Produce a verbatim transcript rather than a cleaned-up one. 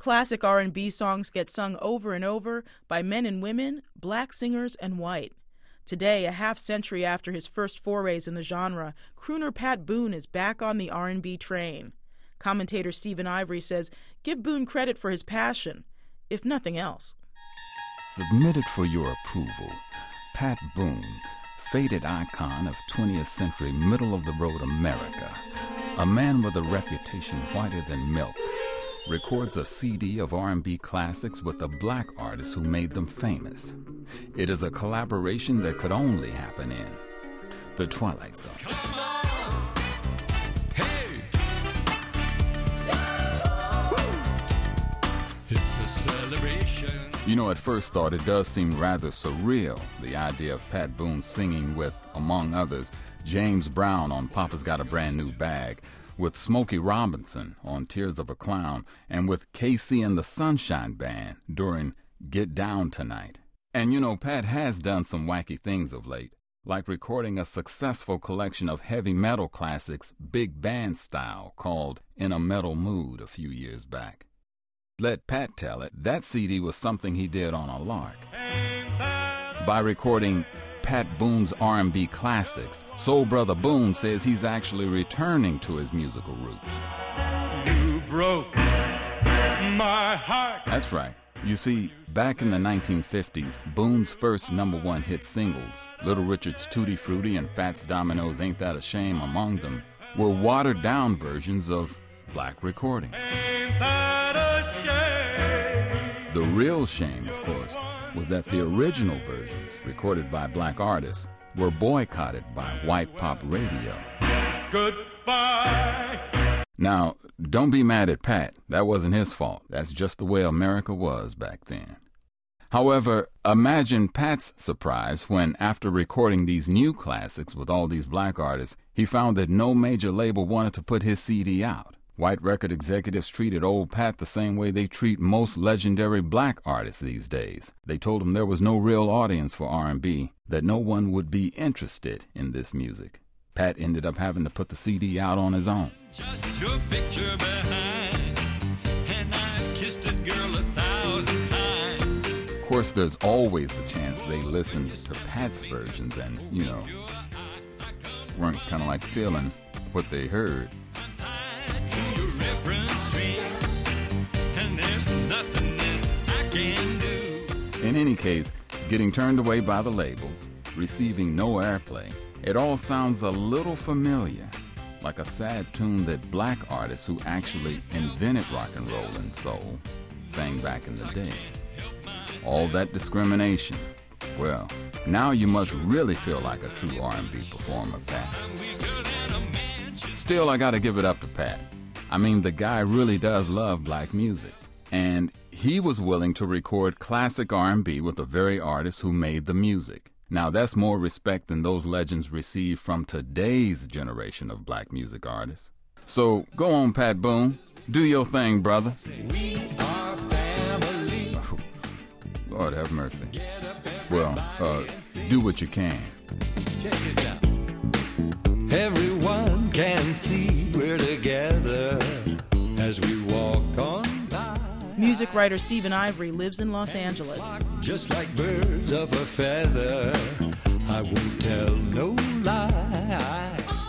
Classic R and B songs get sung over and over by men and women, black singers and white. Today, a half-century after his first forays in the genre, crooner Pat Boone is back on the R and B train. Commentator Stephen Ivory says, give Boone credit for his passion, if nothing else. Submitted for your approval, Pat Boone, faded icon of twentieth century middle-of-the-road America, a man with a reputation whiter than milk, records a C D of R and B classics with a black artist who made them famous. It is a collaboration that could only happen in The Twilight Zone. Come on. Hey. It's a celebration. You know, at first thought, it does seem rather surreal, the idea of Pat Boone singing with, among others, James Brown on Papa's Got a Brand New Bag, with Smokey Robinson on Tears of a Clown, and with K C and the Sunshine Band during Get Down Tonight. And you know, Pat has done some wacky things of late, like recording a successful collection of heavy metal classics big band style called In a Metal Mood a few years back. Let Pat tell it, that C D was something he did on a lark. By recording Pat Boone's R and B classics, Soul Brother Boone says he's actually returning to his musical roots. You broke my heart. That's right. You see, back in the nineteen fifties, Boone's first number one hit singles, Little Richard's Tutti Frutti and Fats Domino's Ain't That a Shame among them, were watered-down versions of black recordings. Ain't that a shame? The real shame, of course, was that the original versions, recorded by black artists, were boycotted by white pop radio. Goodbye. Now, don't be mad at Pat. That wasn't his fault. That's just the way America was back then. However, imagine Pat's surprise when, after recording these new classics with all these black artists, he found that no major label wanted to put his C D out. White record executives treated old Pat the same way they treat most legendary black artists these days. They told him there was no real audience for R and B, that no one would be interested in this music. Pat ended up having to put the C D out on his own. Just your picture behind, and I've kissed a girl a thousand times. Of course, there's always the chance they listened to Pat's versions and, you know, weren't kind of like feeling what they heard. In any case, getting turned away by the labels, receiving no airplay, it all sounds a little familiar, like a sad tune that black artists who actually invented rock and roll and soul sang back in the day. All that discrimination. Well, now you must really feel like a true R and B performer, Pat. Still, I gotta give it up to Pat. I mean, the guy really does love black music. And he was willing to record classic R and B with the very artists who made the music. Now, that's more respect than those legends receive from today's generation of black music artists. So, go on, Pat Boone. Do your thing, brother. We are family. Oh, Lord have mercy. Well, uh, do what you can. Check this out. Everyone can see we're together as we walk on by. Music writer Stephen Ivory lives in Los Angeles. Just like birds of a feather, I won't tell no lie.